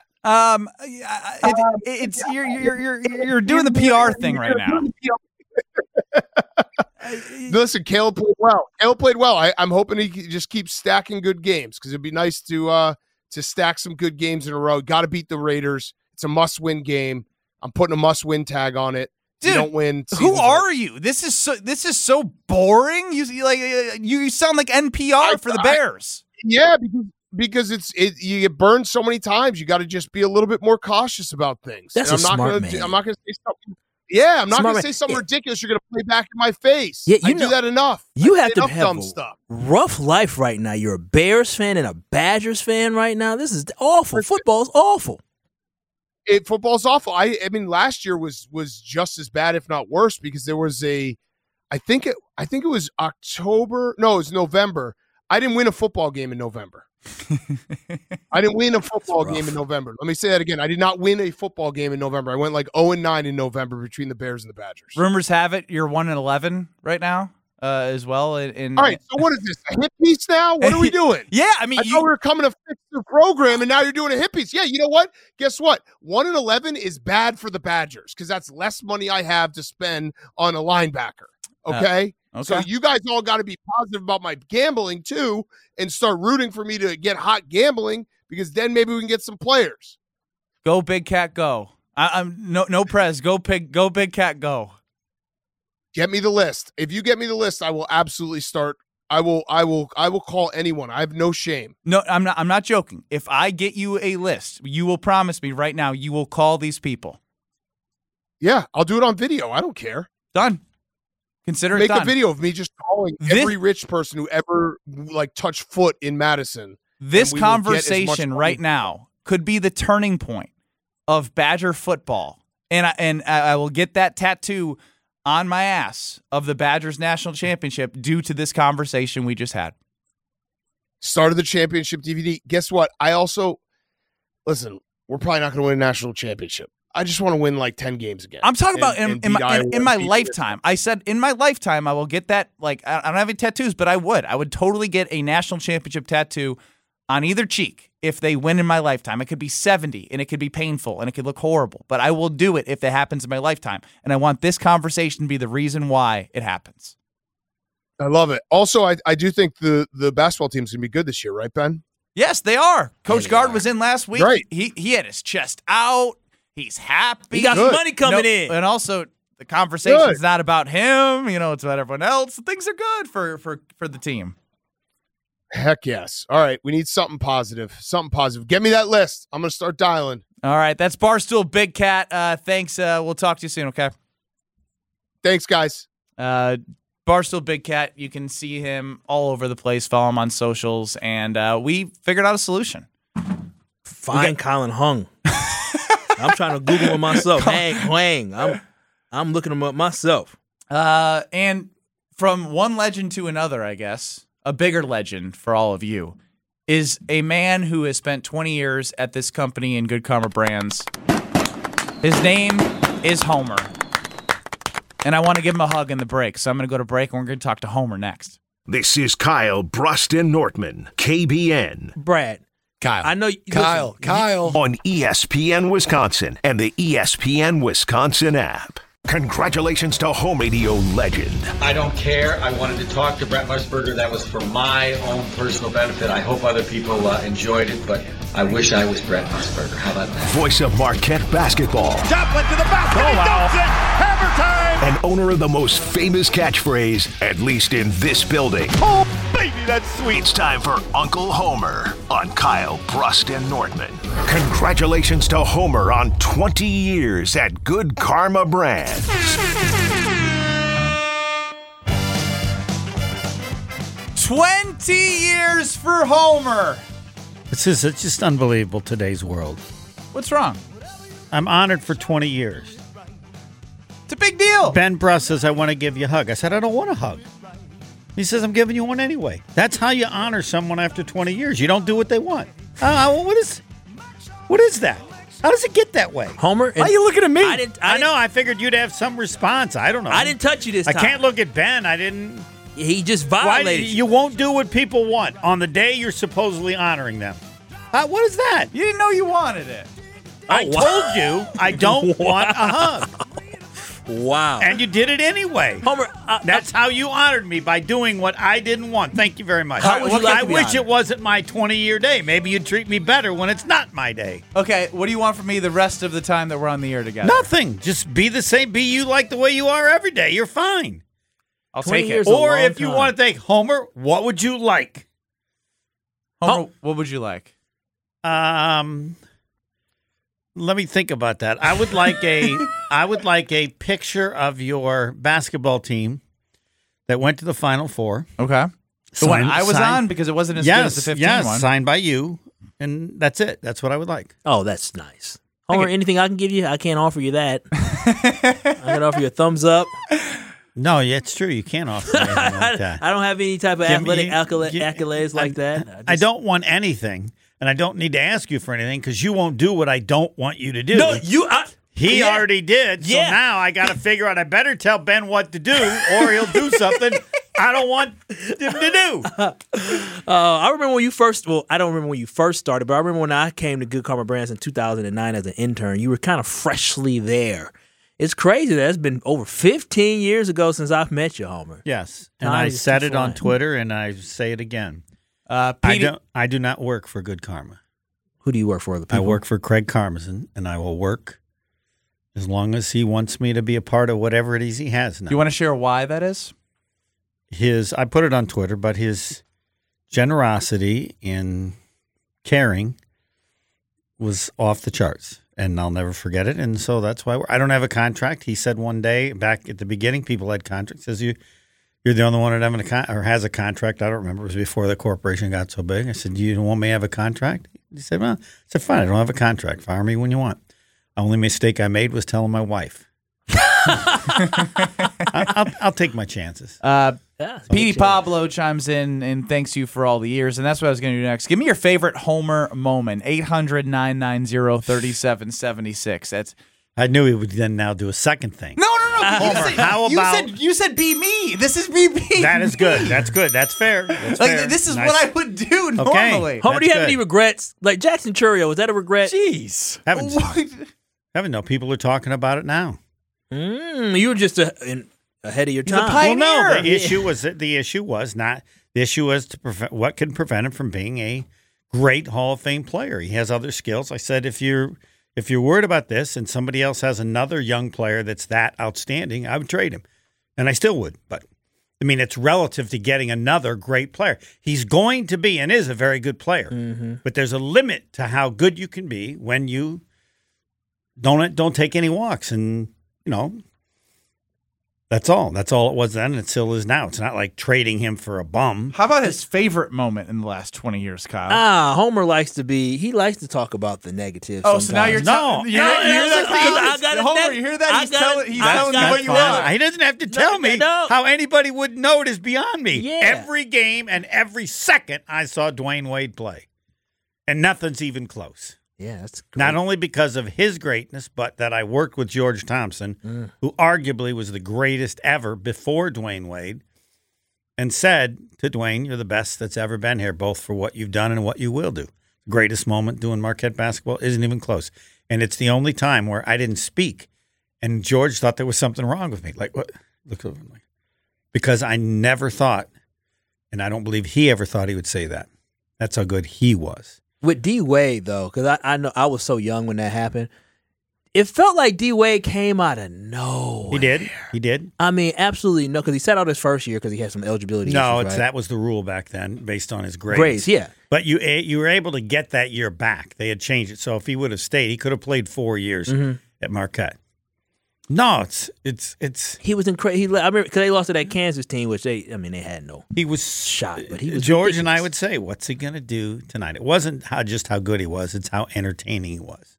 [SPEAKER 3] It's you're doing the PR thing right now.
[SPEAKER 7] Listen, Caleb played well. I'm hoping he just keeps stacking good games because it'd be nice to stack some good games in a row. Got to beat the Raiders. It's a must-win game. I'm putting a must-win tag on it.
[SPEAKER 3] Dude,
[SPEAKER 7] you don't win.
[SPEAKER 3] Who are you? This is so boring. You sound like NPR for the Bears.
[SPEAKER 7] Yeah, because you get burned so many times. You got to just be a little bit more cautious about things.
[SPEAKER 2] That's
[SPEAKER 7] and
[SPEAKER 2] I'm not going
[SPEAKER 7] to say something. Yeah, I'm not going to say something ridiculous. You're going to play back in my face. Yeah, I do that enough.
[SPEAKER 2] You have to
[SPEAKER 7] have
[SPEAKER 2] dumb stuff. Rough life right now. You're a Bears fan and a Badgers fan right now. This is awful. Football's awful.
[SPEAKER 7] Football's awful. I mean, last year was just as bad, if not worse, because there was I think it was October. No, it was November. I didn't win a football game in November. I didn't win a football game in November. Let me say that again. I did not win a football game in November. I went like 0-9 in November between the Bears and the Badgers.
[SPEAKER 3] Rumors have it you're 1-11 right now. As well.
[SPEAKER 7] All right, so what is this, a hit piece now? What are we doing?
[SPEAKER 3] Yeah, I mean,
[SPEAKER 7] I thought we were coming to fix the program, and now you're doing a hit piece. Yeah, you know what? Guess what? 1-11 is bad for the Badgers because that's less money I have to spend on a linebacker. Okay? So you guys all got to be positive about my gambling, too, and start rooting for me to get hot gambling because then maybe we can get some players.
[SPEAKER 3] Go Big Cat, go. I'm no Prez. Go Big Cat, go.
[SPEAKER 7] Get me the list. If you get me the list, I will absolutely start. I will call anyone. I have no shame.
[SPEAKER 3] No, I'm not joking. If I get you a list, you will promise me right now you will call these people.
[SPEAKER 7] Yeah, I'll do it on video. I don't care.
[SPEAKER 3] Done. Consider it
[SPEAKER 7] Make
[SPEAKER 3] done.
[SPEAKER 7] a video of me just calling every rich person who ever touched foot in Madison.
[SPEAKER 3] This
[SPEAKER 7] and we will get as much
[SPEAKER 3] conversation
[SPEAKER 7] money.
[SPEAKER 3] right now could be the turning point of Badger football, and I will get that tattoo on my ass of the Badgers national championship due to this conversation we just had.
[SPEAKER 7] Started the championship DVD. Guess what? I also listen. We're probably not going to win a national championship. I just want to win like 10 games again.
[SPEAKER 3] I'm talking about
[SPEAKER 7] and
[SPEAKER 3] in
[SPEAKER 7] beat Iowa,
[SPEAKER 3] my
[SPEAKER 7] beat
[SPEAKER 3] lifetime. I said in my lifetime I will get that. Like I don't have any tattoos, but I would totally get a national championship tattoo on either cheek if they win in my lifetime. It could be 70 and it could be painful and it could look horrible, but I will do it if it happens in my lifetime. And I want this conversation to be the reason why it happens.
[SPEAKER 7] I love it. Also, I do think the basketball team's going to be good this year, right, Ben?
[SPEAKER 3] Yes, they are. Coach
[SPEAKER 7] they
[SPEAKER 3] Gard
[SPEAKER 7] are.
[SPEAKER 3] was in last week.
[SPEAKER 7] Great.
[SPEAKER 3] He had his chest out. He's happy.
[SPEAKER 2] He got some money coming in.
[SPEAKER 3] And also the conversation's not about him, it's about everyone else. Things are good for the team.
[SPEAKER 7] Heck yes. All right, we need something positive. Something positive. Get me that list. I'm going to start dialing.
[SPEAKER 3] All right, that's Barstool Big Cat. Thanks. We'll talk to you soon, okay?
[SPEAKER 7] Thanks, guys.
[SPEAKER 3] Barstool Big Cat, you can see him all over the place. Follow him on socials, and we figured out a solution.
[SPEAKER 2] Find Colin Hung. I'm trying to Google him myself. Hang. I'm looking him up myself.
[SPEAKER 3] And from one legend to another, I guess, a bigger legend for all of you is a man who has spent 20 years at this company in Good Karma Brands. His name is Homer. And I want to give him a hug in the break. So I'm going to go to break, and we're going to talk to Homer next.
[SPEAKER 1] This is Kyle Bruston Nortman, KBN,
[SPEAKER 2] Brad,
[SPEAKER 6] Kyle.
[SPEAKER 2] I know.
[SPEAKER 6] Kyle.
[SPEAKER 1] on ESPN Wisconsin and the ESPN Wisconsin app. Congratulations to home radio legend.
[SPEAKER 8] I don't care. I wanted to talk to Brett Musburger. That was for my own personal benefit. I hope other people enjoyed it, but I wish I was Brett Musburger. How about that?
[SPEAKER 1] Voice of Marquette basketball.
[SPEAKER 9] Joplin to the basket. He dumps it. Hammer time.
[SPEAKER 1] And owner of the most famous catchphrase, at least in this building.
[SPEAKER 9] Oh, baby, that's sweet.
[SPEAKER 1] It's time for Uncle Homer on Kyle Bruston Nortman. Congratulations to Homer on 20 years at Good Karma Brands.
[SPEAKER 3] 20 years for Homer.
[SPEAKER 10] It's just unbelievable, today's world.
[SPEAKER 3] What's wrong?
[SPEAKER 10] I'm honored for 20 years.
[SPEAKER 3] It's a big deal.
[SPEAKER 10] Ben Bruss says, I want to give you a hug. I said, I don't want a hug. He says, I'm giving you one anyway. That's how you honor someone after 20 years. You don't do what they want. What is that? How does it get that way?
[SPEAKER 2] Homer.
[SPEAKER 10] Why are you looking at me?
[SPEAKER 2] I
[SPEAKER 10] know. I figured you'd have some response. I don't know.
[SPEAKER 2] I didn't touch you this time.
[SPEAKER 10] I can't look at Ben. I didn't.
[SPEAKER 2] He just
[SPEAKER 10] Why,
[SPEAKER 2] violated
[SPEAKER 10] you won't do what people want on the day you're supposedly honoring them. What is that?
[SPEAKER 3] You didn't know you wanted it.
[SPEAKER 10] I told you I don't want a hug.
[SPEAKER 2] Wow.
[SPEAKER 10] And you did it anyway.
[SPEAKER 2] Homer,
[SPEAKER 10] that's how you honored me, by doing what I didn't want. Thank you very much.
[SPEAKER 2] How would you like
[SPEAKER 10] I
[SPEAKER 2] to be
[SPEAKER 10] wish
[SPEAKER 2] honored?
[SPEAKER 10] it wasn't my 20-year day. Maybe you'd treat me better when it's not my day.
[SPEAKER 3] Okay, what do you want from me the rest of the time that we're on the air together?
[SPEAKER 10] Nothing. Just be the same. Be you like the way you are every day. You're fine.
[SPEAKER 3] I'll
[SPEAKER 2] 20
[SPEAKER 3] take it.
[SPEAKER 2] years. It's a
[SPEAKER 10] Or
[SPEAKER 2] long
[SPEAKER 10] if you
[SPEAKER 2] time.
[SPEAKER 10] want to think, Homer, what would you like?
[SPEAKER 3] Homer, what would you like?
[SPEAKER 10] Let me think about that. I would like a picture of your basketball team that went to the Final Four.
[SPEAKER 3] Okay. The one
[SPEAKER 10] Signed-
[SPEAKER 3] I was
[SPEAKER 10] signed-
[SPEAKER 3] on because it wasn't as good as the 15 one.
[SPEAKER 10] signed by you, and that's it. That's what I would like.
[SPEAKER 2] Oh, that's nice. Homer, anything I can give you? I can't offer you that. I can offer you a thumbs up.
[SPEAKER 10] No, yeah, it's true. You can't offer me anything like that.
[SPEAKER 2] I don't have any type of
[SPEAKER 10] Give me-
[SPEAKER 2] athletic
[SPEAKER 10] gi-
[SPEAKER 2] accolades like that.
[SPEAKER 10] I don't want anything, and I don't need to ask you for anything because you won't do what I don't want you to do.
[SPEAKER 2] No, you.
[SPEAKER 10] He
[SPEAKER 2] Yeah.
[SPEAKER 10] already did. So
[SPEAKER 2] Yeah.
[SPEAKER 10] now I got to figure out. I better tell Ben what to do, or he'll do something I don't want him to do.
[SPEAKER 2] I remember when you first. Well, I don't remember when you first started, but I remember when I came to Good Karma Brands in 2009 as an intern. You were kind of freshly there. It's crazy that it's been over 15 years ago since I've met you, Homer.
[SPEAKER 10] Yes, and
[SPEAKER 2] Time
[SPEAKER 10] I
[SPEAKER 2] is
[SPEAKER 10] said
[SPEAKER 2] too
[SPEAKER 10] it on
[SPEAKER 2] flying.
[SPEAKER 10] Twitter, and I say it again. I do not work for Good Karma.
[SPEAKER 2] Who do you work for? The
[SPEAKER 10] I
[SPEAKER 2] people?
[SPEAKER 10] work for Craig Karmazin, and I will work as long as he wants me to be a part of whatever it is he has now.
[SPEAKER 3] Do you want to share why that is?
[SPEAKER 10] I put it on Twitter, but his generosity in caring was off the charts. and I'll never forget it. And so that's why I don't have a contract. He said one day back at the beginning, people had contracts. Says you're the only one that has a contract. I don't remember. It was before the corporation got so big. I said, you don't want me to have a contract? He said, well, I said, fine. I don't have a contract. Fire me when you want. The only mistake I made was telling my wife. I'll take my chances.
[SPEAKER 3] Petey Pablo chimes in and thanks you for all the years, and that's what I was going to do next. Give me your favorite Homer moment. 800-990-3776. That's.
[SPEAKER 10] I knew he would then now do a second thing.
[SPEAKER 3] No.
[SPEAKER 10] Homer,
[SPEAKER 3] you said be me. This is be me.
[SPEAKER 10] That is good. That's good. That's fair. That's
[SPEAKER 3] like
[SPEAKER 10] fair.
[SPEAKER 3] this is
[SPEAKER 10] Nice.
[SPEAKER 3] what I would do normally.
[SPEAKER 2] Homer, do you have any regrets? Like Jackson Churio, was that a regret?
[SPEAKER 3] Jeez.
[SPEAKER 10] Haven't no. People are talking about it now.
[SPEAKER 2] You were just ahead of your time.
[SPEAKER 10] Well, no. The issue was to prevent what can prevent him from being a great Hall of Fame player. He has other skills. I said if you're worried about this and somebody else has another young player that's that outstanding, I would trade him, and I still would. But I mean, it's relative to getting another great player. He's going to be and is a very good player, but there's a limit to how good you can be when you don't take any walks and. That's all. That's all it was then, and it still is now. It's not like trading him for a bum.
[SPEAKER 3] How about his favorite moment in the last 20 years, Kyle?
[SPEAKER 2] Homer likes to talk about the negatives.
[SPEAKER 3] Oh, so now you're
[SPEAKER 10] No.
[SPEAKER 3] you hear that? Homer, you hear that? He's telling you what you want.
[SPEAKER 10] He doesn't have to tell me how anybody would know it is beyond me.
[SPEAKER 2] Yeah.
[SPEAKER 10] Every game and every second I saw Dwayne Wade play, and nothing's even close.
[SPEAKER 2] Yeah, that's great.
[SPEAKER 10] Not only because of his greatness, but that I worked with George Thompson, who arguably was the greatest ever before Dwayne Wade, and said to Dwayne, you're the best that's ever been here, both for what you've done and what you will do. Greatest moment doing Marquette basketball isn't even close. And it's the only time where I didn't speak, and George thought there was something wrong with me. Like, what? Look over me. Because I never thought, and I don't believe he ever thought he would say that. That's how good he was.
[SPEAKER 2] With D Wade though, because I know I was so young when that happened. It felt like D Wade came out of nowhere.
[SPEAKER 10] He did.
[SPEAKER 2] I mean, absolutely no, because he sat out his first year because he had some eligibility
[SPEAKER 10] No,
[SPEAKER 2] issues, right?
[SPEAKER 10] that was the rule back then, based on his grades.
[SPEAKER 2] Grades, yeah.
[SPEAKER 10] But you were able to get that year back. They had changed it, so if he would have stayed, he could have played 4 years at Marquette. No, it's
[SPEAKER 2] he was incredible. I remember because they lost to that Kansas team, which they had no.
[SPEAKER 10] He was
[SPEAKER 2] shot, but he was
[SPEAKER 10] George
[SPEAKER 2] ridiculous.
[SPEAKER 10] and I would say, what's he going to do tonight? It wasn't just how good he was; it's how entertaining he was.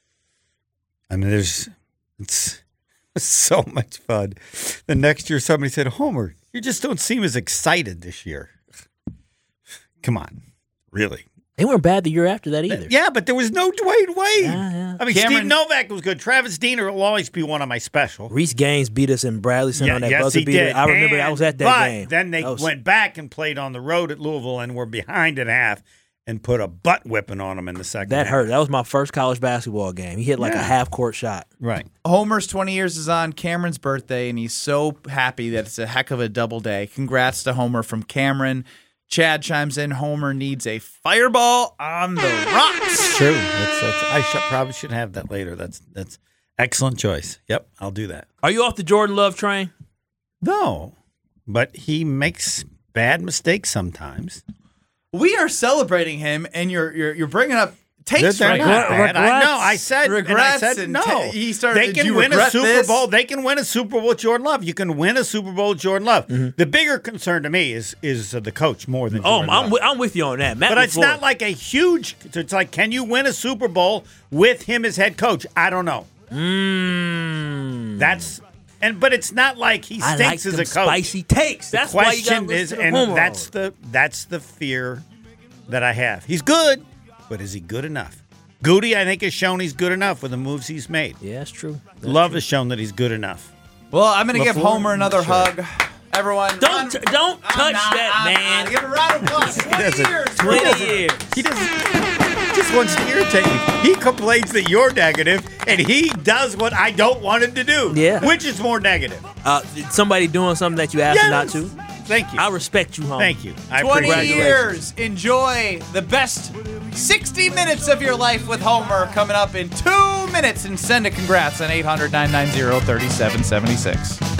[SPEAKER 10] I mean, it's so much fun. The next year, somebody said, "Homer, you just don't seem as excited this year." Come on, really.
[SPEAKER 2] They weren't bad the year after that either.
[SPEAKER 10] Yeah, but there was no Dwayne Wade.
[SPEAKER 2] Yeah.
[SPEAKER 10] I mean, Steve Novak was good. Travis Diener will always be one of my special.
[SPEAKER 2] Reese Gaines beat us in Bradleyson on that buzzer
[SPEAKER 10] he
[SPEAKER 2] beater.
[SPEAKER 10] did.
[SPEAKER 2] I remember I was at that game.
[SPEAKER 10] Then they went back and played on the road at Louisville and were behind at half and put a butt whipping on them in the second
[SPEAKER 2] That
[SPEAKER 10] half.
[SPEAKER 2] hurt. That was my first college basketball game. He hit like a half-court shot.
[SPEAKER 10] Right.
[SPEAKER 3] Homer's 20 years is on Cameron's birthday, and he's so happy that it's a heck of a double day. Congrats to Homer from Cameron. Chad chimes in, Homer needs a fireball on the rocks.
[SPEAKER 10] True. I probably should have that later. That's excellent choice. Yep, I'll do that.
[SPEAKER 2] Are you off the Jordan Love train?
[SPEAKER 10] No, but he makes bad mistakes sometimes.
[SPEAKER 3] We are celebrating him, and you're bringing up takes
[SPEAKER 10] They're
[SPEAKER 3] right
[SPEAKER 10] not
[SPEAKER 3] now.
[SPEAKER 10] bad. I know. I said no. They can win a Super Bowl. They can win a Super Bowl with Jordan Love. You can win a Super Bowl with Jordan Love. The bigger concern to me is the coach more than Jordan Love.
[SPEAKER 2] I'm with you on that. Matt
[SPEAKER 10] But it's
[SPEAKER 2] LaFleur.
[SPEAKER 10] not like a huge. It's like, can you win a Super Bowl with him as head coach? I don't know. But it's not like he stinks as a coach.
[SPEAKER 2] Spicy takes. That's why you got to listen to Homer.
[SPEAKER 10] That's the fear that I have. He's good, but is he good enough? Goody, I think, has shown he's good enough with the moves he's made.
[SPEAKER 2] Yeah, that's true.
[SPEAKER 10] Love has shown that he's good enough.
[SPEAKER 3] Well, I'm going to give Homer another hug. Everyone,
[SPEAKER 2] don't touch that, man.
[SPEAKER 3] Give a round of applause. 20 years.
[SPEAKER 2] 20 years.
[SPEAKER 10] He just wants to irritate me. He complains that you're negative, and he does what I don't want him to do.
[SPEAKER 2] Yeah.
[SPEAKER 10] Which is more negative?
[SPEAKER 2] Somebody doing something that you asked him not to.
[SPEAKER 10] Thank you.
[SPEAKER 2] I respect you, Homer.
[SPEAKER 10] Thank you.
[SPEAKER 3] 20 years. Enjoy the best 60 minutes of your life with Homer coming up in 2 minutes, and send a congrats on 800-990-3776.